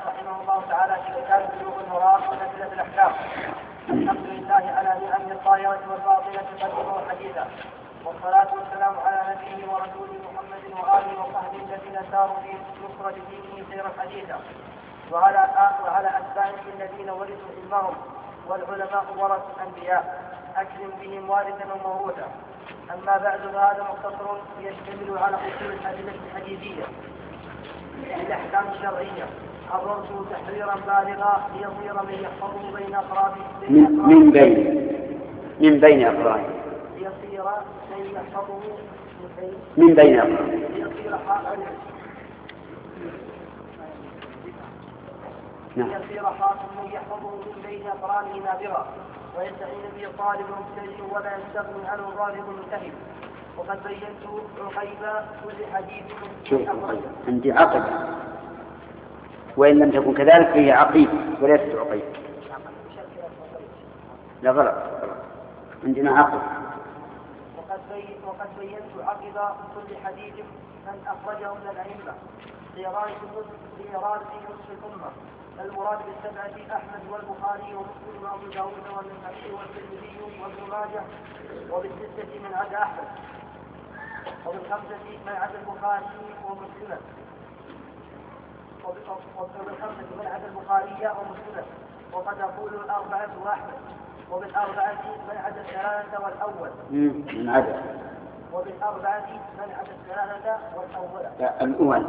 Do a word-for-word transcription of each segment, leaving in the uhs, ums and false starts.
رحمه الله تعالى في كتاب بلوغ المرام ونزلة الأحكام. الحمد لله على نعمه الظاهرة والباطنة قديما وحديثا، والصلاة والسلام على نبيه ورسوله محمد وآله وصحبه الذين ساروا في نصرة دينه سيرا حديثا، وعلى وعلى أتباعه الذين ورثوا علمهم، والعلماء ورثوا الأنبياء أكرم بهم وارثا وموروثا. أما بعد فهذا مختصر يشتمل على أصول الأدلة الحديثية الأحكام الشرعية، حررته تحريرا بالغا ليصير من يحفظه بين أقرابه من بين من بين أقرابه ليصير من يحفظه من بين أقرابه ليصير حاكم ليصير حاكم يحفظه من بين أقرانه نابغا، ويستعين به طالب مبتدئ ولا يستغني عنه ظالم منتهب. وقد بينت عقيب كل حديث عندي عقب، وإن لم تكن كذلك فهي عقيب وليست عقيب. لا غلط، عندنا عقب. وقد بينت وقد بينت عقب كل حديث من أخرجه من الأئمة لإرادة نصف الأمة. المراد بالسبعة أحمد والبخاري ومسلم وأبو داود والنسائي والترمذي وابن ماجه، وبالستة من عدا أحمد، وبالخمسة من عدا البخاري ومسلم وبالخمسة من عدا البخاري ومسلم وقد أقول الأربعة وأحمد، وبالأربعة من عدا الثلاثة والأول من عدا وبالأربعة من عدا الثلاثة والأول لا الأول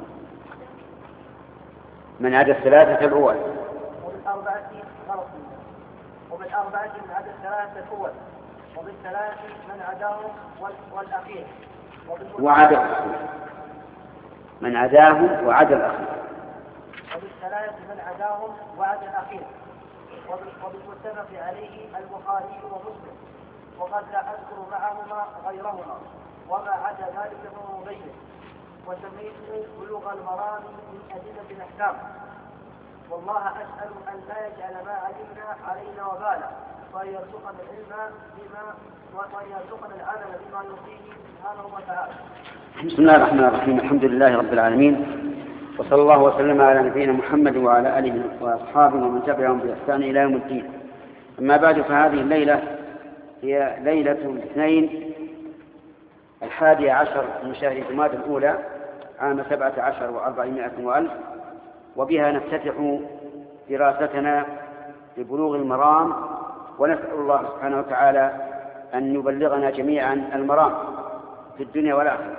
من عدا الثلاثة الأول وبالأربعة غلط وبالأربعة من عدا الثلاثة الأول وبالثلاث من عداهم والأخير وعدا من عداهم وعدا الأخير وبالثلاث من عداهم وعدا الأخير وبالمتفق عليه البخاري ومسلم، وقد لا أذكر معهما غيرهما، وما عدا ذلك فهو مبين. وسميته بلوغ المرام من أدلة الأحكام. والله أسأل أن لا يجعل ما علمنا علينا وبالا، وأن يرزقنا العلم بما وأن يرزقنا العمل بما يرضيه سبحانه وتعالى. بسم الله الرحمن الرحيم. الحمد لله رب العالمين، وصلى الله وسلم على نبينا محمد وعلى آله وأصحابه ومن تبعهم بإحسان إلى يوم الدين. أما بعد، فهذه الليلة هي ليلة الاثنين الحادي عشر من شهر جمادى الأولى عام سبعة عشر وأربعمائة وألف، وبها نفتتح دراستنا لبلوغ المرام، ونسأل الله سبحانه وتعالى أن يبلغنا جميعا المرام في الدنيا والآخرة.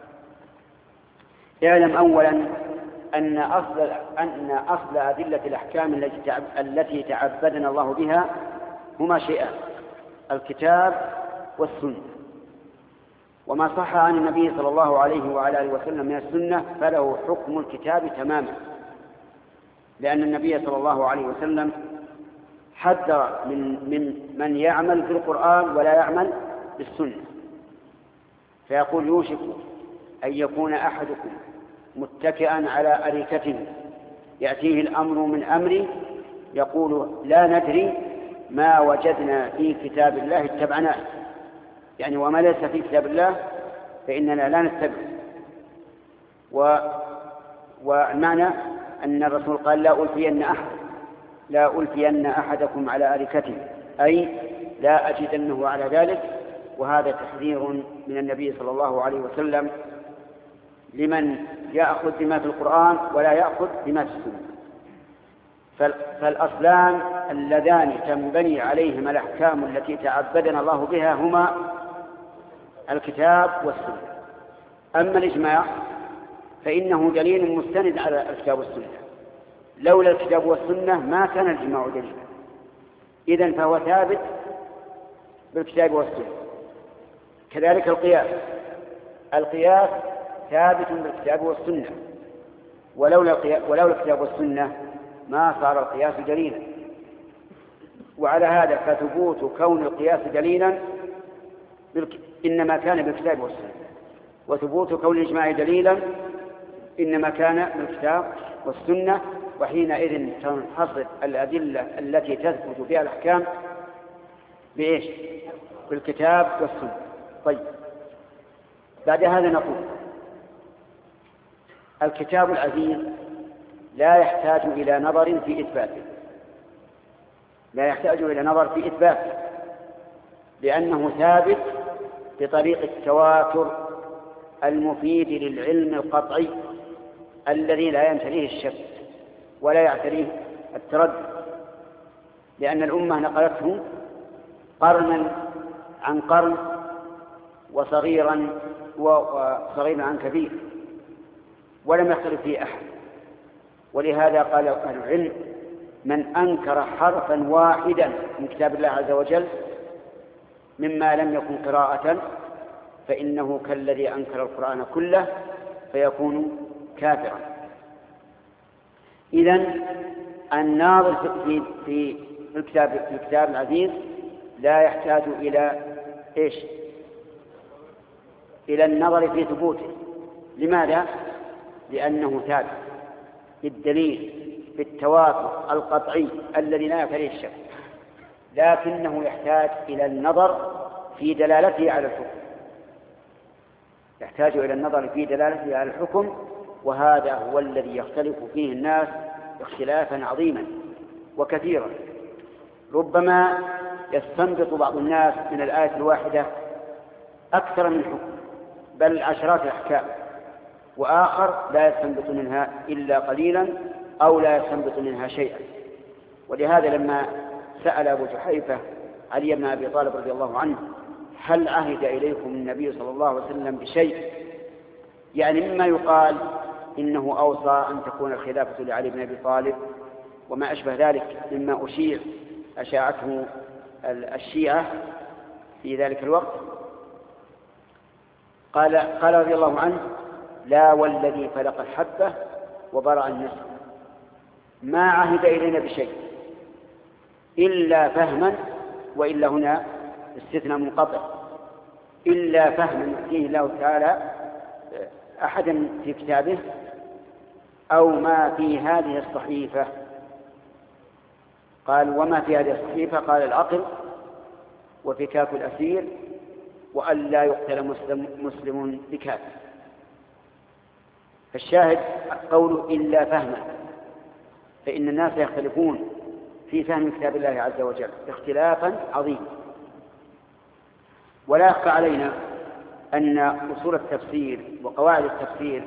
اعلم أولا أن أصل, أن أصل أدلة الأحكام التي تعبدنا الله بها هما شيئان: الكتاب والسنة. وما صح عن النبي صلى الله عليه وعلى آله وسلم من السنة فله حكم الكتاب تماما، لأن النبي صلى الله عليه وسلم حذر من, من من يعمل بالقرآن ولا يعمل بالسنة، فيقول: يوشك أن يكون أحدكم متكئا على أريكته يأتيه الأمر من أمري يقول: لا ندري ما وجدنا في كتاب الله اتبعناه، يعني وما ليس في كتاب الله فإننا لا نتبع. و... والمعنى أن الرسول قال: لا ألفين أحد لا ألفين أحدكم على أريكته، أي لا أجدنه على ذلك. وهذا تحذير من النبي صلى الله عليه وسلم لمن يأخذ بما في القرآن ولا يأخذ بما في السنة. فالأصلان اللذان تنبني عليهما الأحكام التي تعبدنا الله بها هما الكتاب والسنة. أما الإجماع فإنه دليل مستند على الكتاب والسنة، لولا الكتاب والسنة ما كان الإجماع دليلا، إذن فهو ثابت بالكتاب والسنة. كذلك القياس القياس ثابت بالكتاب والسنة، ولولا ولولا الكتاب والسنة ما صار القياس دليلا. وعلى هذا فثبوت كون القياس دليلا إنما كان بالكتاب والسنة، وثبوت كون الإجماع دليلا إنما كان بالكتاب والسنة. وحينئذ تنحصر الأدلة التي تثبت فيها الأحكام بإيش؟ بالكتاب والسنة. طيب، بعد هذا نقول: الكتاب العزيز لا يحتاج إلى نظر في إثباته، لا يحتاج إلى نظر في إثباته، لأنه ثابت بطريق التواتر المفيد للعلم القطعي الذي لا ينتريه الشك ولا يعتريه التردد، لأن الأمة نقلته قرنا عن قرن وصغيرا وصغيرا عن كبير ولم يختلف فيه أحد. ولهذا قال أهل العلم: من أنكر حرفا واحدا من كتاب الله عز وجل مما لم يكن قراءة فإنه كالذي أنكر القرآن كله فيكون كافرا. إذن الناظر في في الكتاب في الكتاب العزيز لا يحتاج إلى إيش؟ إلى النظر في ثبوته. لماذا؟ لأنه ثابت بالدليل بالتواتر القطعي الذي لا يعتريه الشك، لكنه يحتاج إلى النظر في دلالته على الحكم، يحتاج إلى النظر في دلالته على الحكم، وهذا هو الذي يختلف فيه الناس اختلافا عظيما وكثيرا. ربما يستنبط بعض الناس من الآية الواحدة أكثر من حكم بل عشرات الأحكام، وآخر لا يستنبط منها إلا قليلا أو لا يستنبط منها شيئا. ولهذا لما سأل أبو جحيفة علي بن أبي طالب رضي الله عنه: هل عهد إليكم النبي صلى الله عليه وسلم بشيء؟ يعني مما يقال إنه أوصى أن تكون الخلافة لعلي بن أبي طالب وما أشبه ذلك مما أشيع أشاعته الشيعة في ذلك الوقت، قال قال رضي الله عنه: لا والذي فلق الحبة وبرأ النسل، ما عهد إلينا بشيء إلا فهما، وإلا هنا استثناء منقطع، إلا فهما يؤتيه الله تعالى أحدا في كتابه أو ما في هذه الصحيفة. قال: وما في هذه الصحيفة؟ قال: العقل وفكاك الأسير وأن لا يقتل مسلم, مسلم بكافر. فالشاهد قوله إلا فهما، فإن الناس يختلفون في فهم كتاب الله عز وجل اختلافا عظيما. ولا يخفى علينا أن أصول التفسير وقواعد التفسير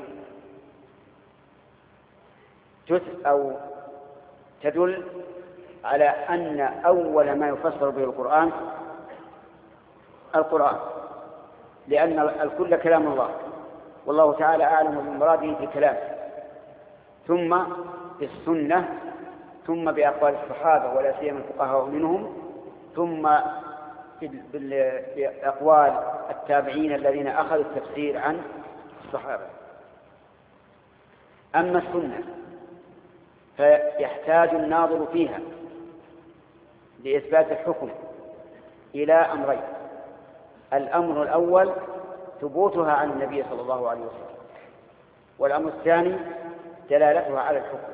أو تدل على أن أول ما يفسر به القرآن القرآن، لأن الكل كلام الله، والله تعالى أعلم بمراده في كلامه، ثم بالسنة، ثم بأقوال الصحابة ولا سيما الفقهاء منهم، ثم بأقوال التابعين الذين أخذوا التفسير عن الصحابة. أما السنة فيحتاج الناظر فيها لإثبات الحكم إلى أمرين: الأمر الأول ثبوتها عن النبي صلى الله عليه وسلم، والأمر الثاني دلالتها على الحكم.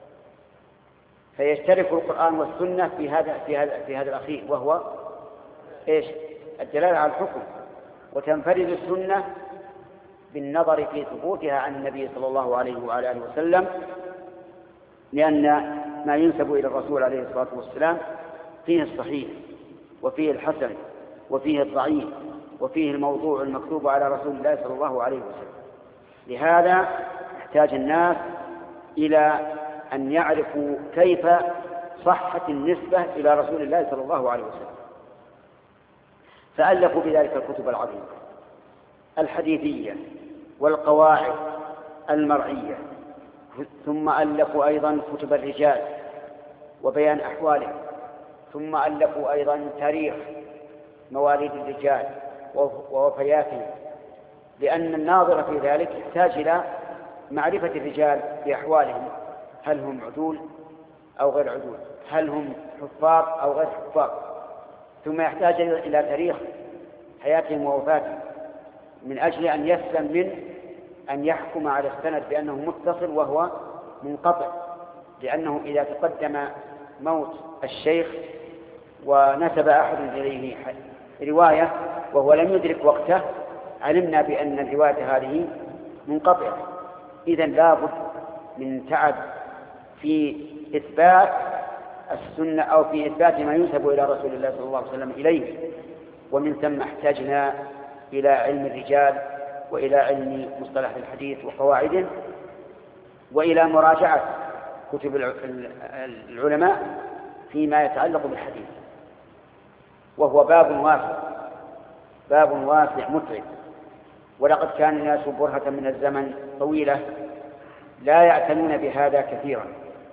فيشترك القرآن والسنة في هذا في هذا في هذا الأخير، وهو إيش؟ الدلالة على الحكم. وتنفرد السنة بالنظر في ثبوتها عن النبي صلى الله عليه وعلى آله وسلم، لأن ما ينسب إلى الرسول عليه الصلاة والسلام فيه الصحيح وفيه الحسن وفيه الضعيف وفيه الموضوع المكتوب على رسول الله صلى الله عليه وسلم. لهذا يحتاج الناس إلى أن يعرفوا كيف صحة النسبة إلى رسول الله صلى الله عليه وسلم، فألفوا بذلك الكتب العظيمة الحديثية والقواعد المرعية، ثم ألفوا أيضا كتب الرجال وبيان أحوالهم، ثم ألفوا أيضا تاريخ مواليد الرجال ووفياتهم، لأن الناظر في ذلك يحتاج إلى معرفة الرجال بأحوالهم، هل هم عدول أو غير عدول، هل هم حفاظ أو غير حفاظ، ثم يحتاج إلى تاريخ حياتهم ووفاتهم من أجل أن يسلم من أن يحكم على السند بأنه متصل وهو منقطع، لأنه إذا تقدم موت الشيخ ونسب أحد إليه رواية وهو لم يدرك وقته علمنا بأن الرواية هذه منقطعة. إذن لابد من تعب في إثبات السنة أو في إثبات ما ينسب إلى رسول الله صلى الله عليه وسلم إليه، ومن ثم احتاجنا إلى علم الرجال وإلى علم مصطلح الحديث وقواعده وإلى مراجعة كتب العلماء فيما يتعلق بالحديث، وهو باب واسع باب واسع متعب. ولقد كان الناس برهة من الزمن طويلة لا يعتنون بهذا كثيرا،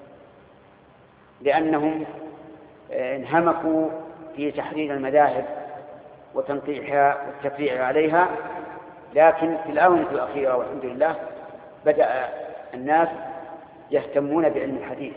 لأنهم انهمكوا في تحرير المذاهب وتنقيحها والتفريع عليها. لكن في الآونة الأخيرة والحمد لله بدأ الناس يهتمون بعلم الحديث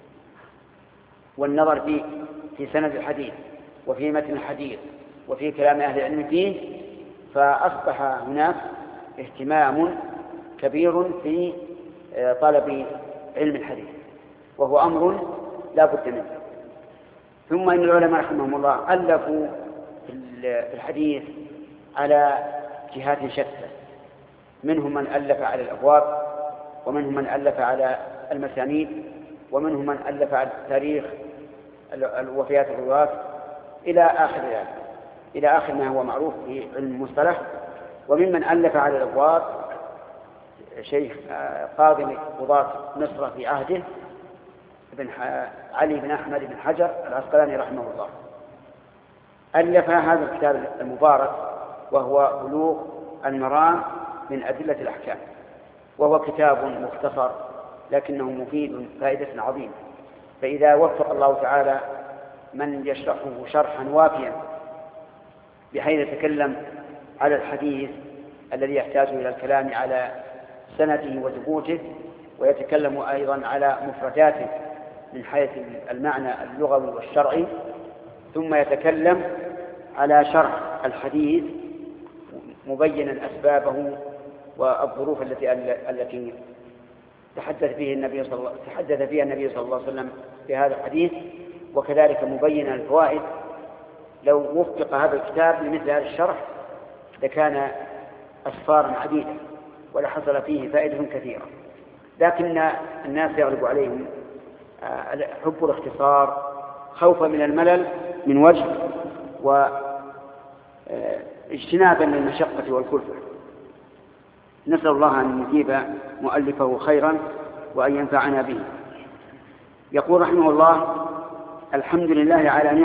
والنظر في في سند الحديث وفي متن الحديث وفي كلام أهل العلم فيه، فأصبح هناك اهتمام كبير في طلب علم الحديث، وهو أمر لا بد منه. ثم إن العلماء رحمهم الله ألفوا في الحديث على جهات شتى، منهم من ألف على الأبواب، ومنهم من ألف على المسانيد، ومنهم من ألف على تاريخ الوفيات الرواة إلى آخر ذلك، إلى آخر ما هو معروف في علم المصطلح. وممن ألف على الأبواب شيخ قاضي قضاة مصر في عهده ابن علي بن أحمد بن حجر العسقلاني رحمه الله، ألف هذا الكتاب المبارك وهو بلوغ المرام من أدلة الأحكام، وهو كتاب مختصر لكنه مفيد فائدة عظيمة. فإذا وفق الله تعالى من يشرحه شرحا وافيا بحيث يتكلم على الحديث الذي يحتاج إلى الكلام على سنده وثبوته، ويتكلم أيضا على مفرداته من حيث المعنى اللغوي والشرعي، ثم يتكلم على شرح الحديث مبينا أسبابه والظروف التي التي تحدث فيه النبي صلى الله تحدث فيها النبي صلى الله عليه وسلم في هذا الحديث، وكذلك مبينا الفوائد. لو وفق هذا الكتاب لمثل هذا الشرح لكان أسفارا عديدة ولحصل فيه فائدة كثيرة، لكن الناس يغلب عليهم حب الاختصار خوفا من الملل من وجه، واجتنابا للمشقة والكلفة. نسأل الله أن يجيب مؤلفه خيرا وأن ينفعنا به. يقول رحمه الله: الحمد لله على